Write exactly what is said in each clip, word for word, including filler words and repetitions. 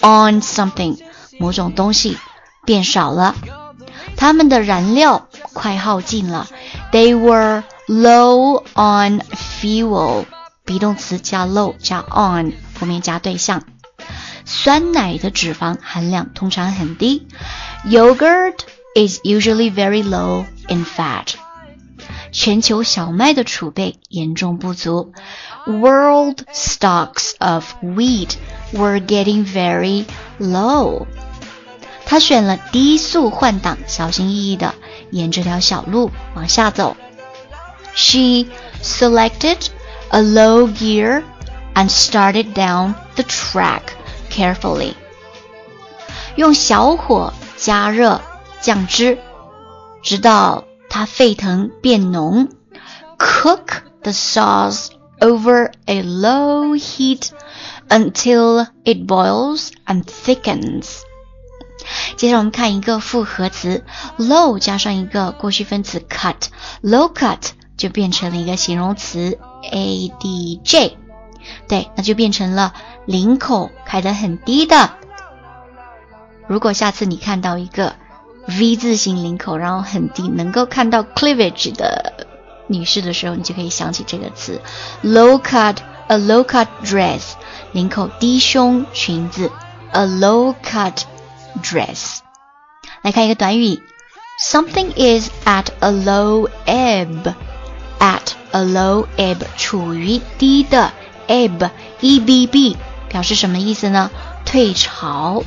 on something 某种东西变少了，他们的燃料快耗尽了。 They were low on fuel， be 动词加 low 加 on 后面加对象。酸奶的脂肪含量通常很低。 Yogurt is usually very low in fat。 全球小麦的储备严重不足。 World stocks of wheat were getting very low。 他选了低速换挡，小心翼翼地沿这条小路往下走。 She selected a low gear and started down the track carefully。 用小火加热酱汁，直到它沸腾变浓。 Cook the sauce over a low heat until it boils and thickens。 接着我们看一个复合词 low 加上一个过去分词 cut， low cut 就变成了一个形容词 A D J， 对，那就变成了领口开得很低的。如果下次你看到一个 V 字形领口然后很低，能够看到 cleavage 的女士的时候，你就可以想起这个词 low cut a low cut dress， 领口低胸裙子 a low cut dress。 来看一个短语 Something is at a low ebb。 At a low ebb 处于低的 ebb E B B 表示什么意思呢？退潮。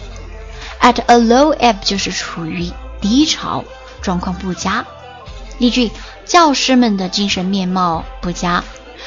At a low ebb 就是处于低潮，状况不佳。例句，教师们的精神面貌不佳。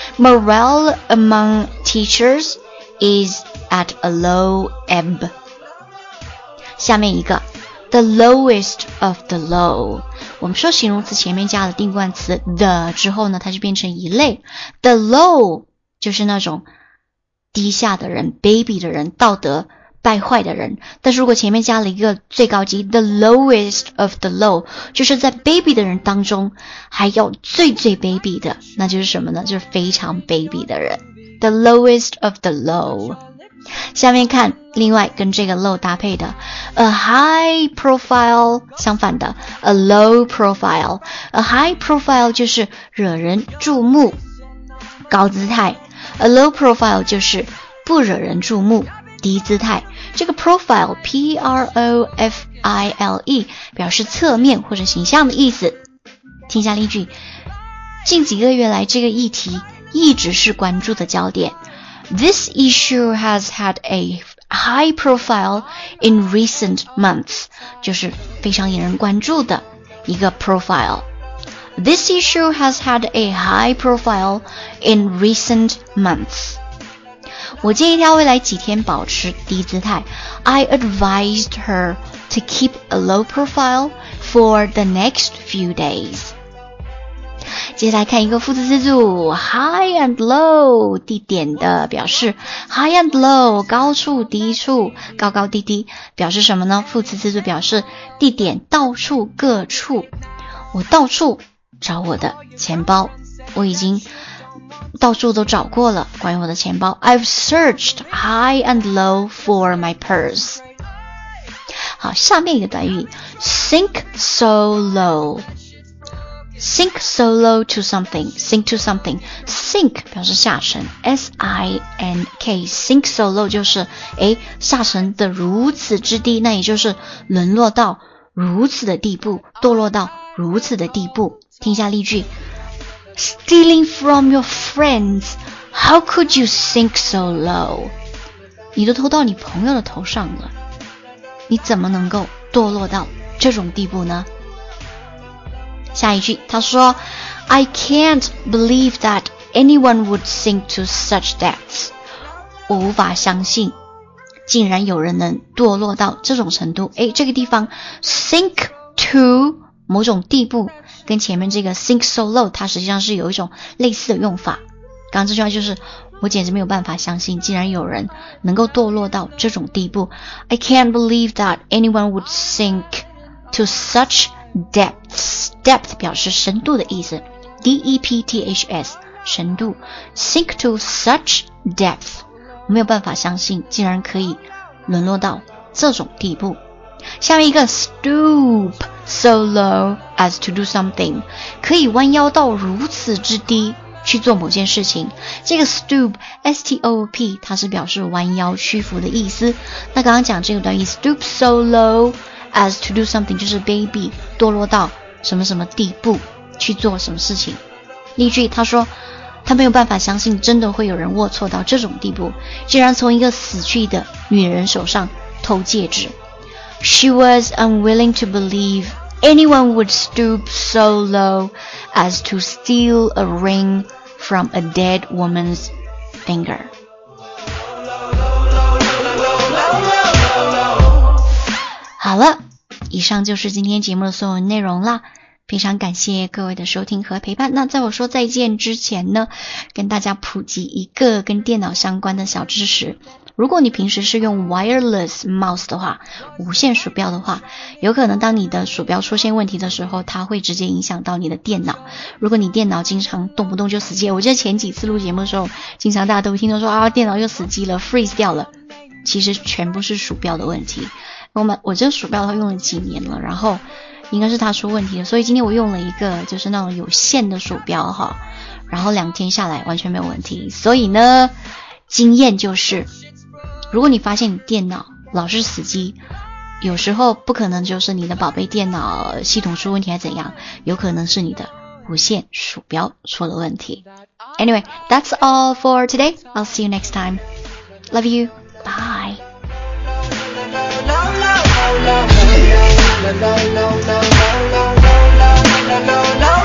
Morale among teachers is at a low ebb。 下面一个 The lowest of the low， 我们说形容词前面加了定冠词 the 之后呢，它就变成一类。 The low 就是那种低下的人，卑鄙的人，道德败坏的人。但是如果前面加了一个最高级 the lowest of the low， 就是在卑鄙的人当中还有最最卑鄙的，那就是什么呢？就是非常卑鄙的人。 The lowest of the low。 下面看另外跟这个 low 搭配的 a high profile， 相反的 a low profile。 A high profile 就是惹人注目，高姿态。 A low profile 就是不惹人注目，低姿态。这个 profile P R O F I L E 表示侧面或者形象的意思。听下例句，近几个月来这个议题一直是关注的焦点。 This issue has had a high profile in recent months， 就是非常引人关注的一个 profile。 This issue has had a high profile in recent months。 我建议她未来几天保持低姿态。 I advised her to keep a low profile for the next few days。 接下来看一个副词词组 high and low， 地点的表示 high and low， 高处低处，高高低低，表示什么呢？副词词组表示地点到处各处。我到处找我的钱包，我已经到处都找过了关于我的钱包。 I've searched high and low for my purse。 好，下面一个短语 sink so low。 Sink so low to something， sink to something， sink 表示下沉 S I N K， sink so low 就是诶下沉的如此之低，那也就是沦落到如此的地步，堕落到如此的地步。听一下例句， Stealing from your friends, how could you sink so low？ 你都偷到你朋友的头上了，你怎么能够堕落到这种地步呢？下一句他说 I can't believe that anyone would sink to such depths。 我无法相信竟然有人能堕落到这种程度。诶，这个地方 sink to 某种地步跟前面这个 sink so low 它实际上是有一种类似的用法。刚刚这句话就是我简直没有办法相信竟然有人能够堕落到这种地步。 I can't believe that anyone would sink to such depths。 depth 表示深度的意思 D E P T H S 深度 sink to such depth， 我没有办法相信竟然可以沦落到这种地步。下面一个 stoop so low as to do something， 可以弯腰到如此之低去做某件事情。这个 stoop S T O O P 它是表示弯腰屈服的意思。那刚刚讲这个短语 stoop so low as to do something 就是 baby 堕落到什么什么地步去做什么事情。例句他说他没有办法相信真的会有人龌龊到这种地步，竟然从一个死去的女人手上偷戒指。She was unwilling to believe anyone would stoop so low as to steal a ring from a dead woman's finger. 好了，以上就是今天节目的所有内容啦。非常感谢各位的收听和陪伴。那在我说再见之前呢，跟大家普及一个跟电脑相关的小知识。如果你平时是用 wireless mouse 的话，无线鼠标的话，有可能当你的鼠标出现问题的时候，它会直接影响到你的电脑。如果你电脑经常动不动就死机，我记得前几次录节目的时候，经常大家都会听到说啊，电脑又死机了 freeze 掉了，其实全部是鼠标的问题。我们我这个鼠标它用了几年了，然后应该是它出问题了，所以今天我用了一个就是那种有线的鼠标哈，然后两天下来完全没有问题。所以呢，经验就是如果你发现你电脑老是死机，有时候不可能就是你的宝贝电脑系统出问题还怎样，有可能是你的无线鼠标出了问题。 Anyway, that's all for today. I'll see you next time. Love you. Bye. No, no, no, no, no, no, no, no, no, no, no, no.